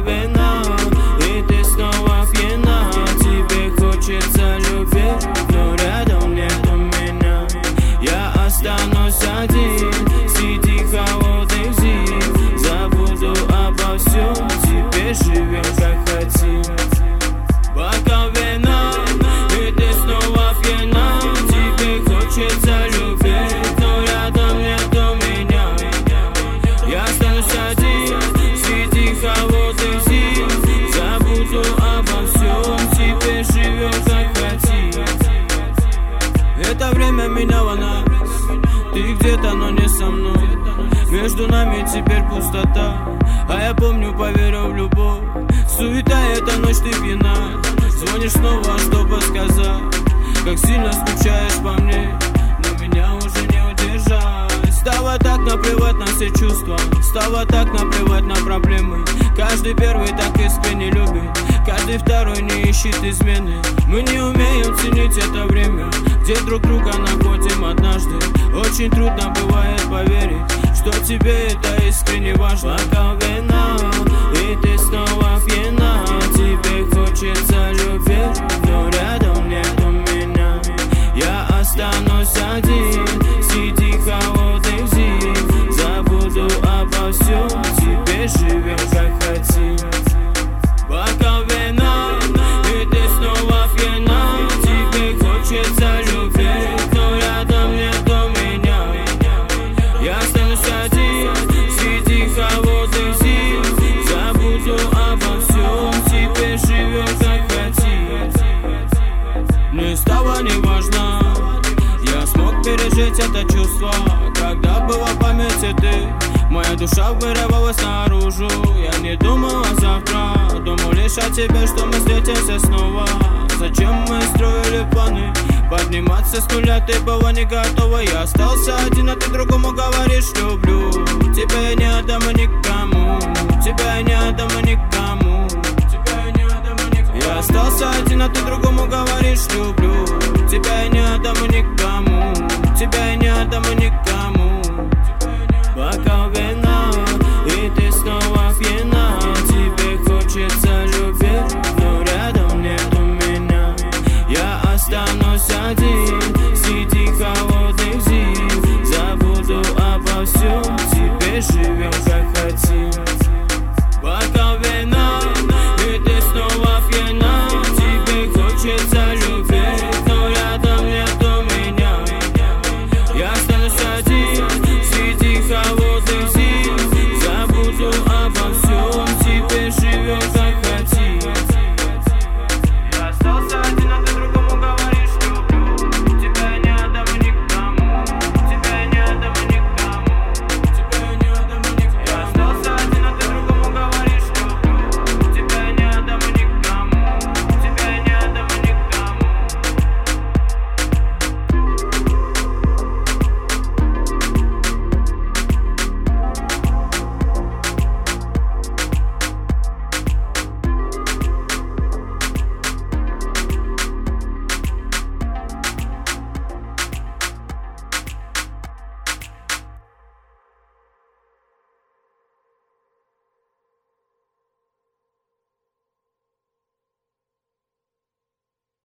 вина, и ты снова пьяна. Тебе хочется любить, но рядом нету меня. Я останусь один среди холодных зим. Забуду обо всем, теперь живем как хотим. Бокал вина, и ты снова пьяна. Тебе хочется любить, но рядом нету меня. Я останусь один среди холодных зим. Забуду обо всем, теперь живем как хотим. Это время меняло нас. Ты где-то, но не со мной. Между нами теперь пустота. А я помню, поверил в любовь. Суета, эта ночь, ты пьяна. Звонишь снова, чтобы сказать, как сильно скучаешь по мне. Но меня уже не удержать. Стало так наплевать на все чувства. Стало так наплевать на проблемы. Каждый первый так искренне любит. Каждый второй не ищет измены. Мы не умеем ценить это время, где друг друга находим однажды. Очень трудно бывает поверить, что тебе это искренне важно. Бокал вина, и ты снова пьяна. Тебе хочется любить, но рядом нету меня. Я останусь один среди холодных зим. Забуду обо всем, теперь живем как хотим. Бокал вина, и ты снова пьяна. Тебе хочется любить, но рядом нету меня. Я останусь один среди холодных зим. Забуду обо всем, теперь живем как хотим. Мне стало неважно, я смог пережить это чувство. Когда была в памяти ты, моя душа вырывалась наружу. Я не думал о завтра, думал лишь о тебе, что мы встретимся снова. Зачем мы строили планы? Подниматься с нуля ты была не готова. Я остался один, а ты другому говоришь люблю. Тебя я не отдам никому. Тебя я не отдам никому. Я остался один, а ты другому говоришь люблю.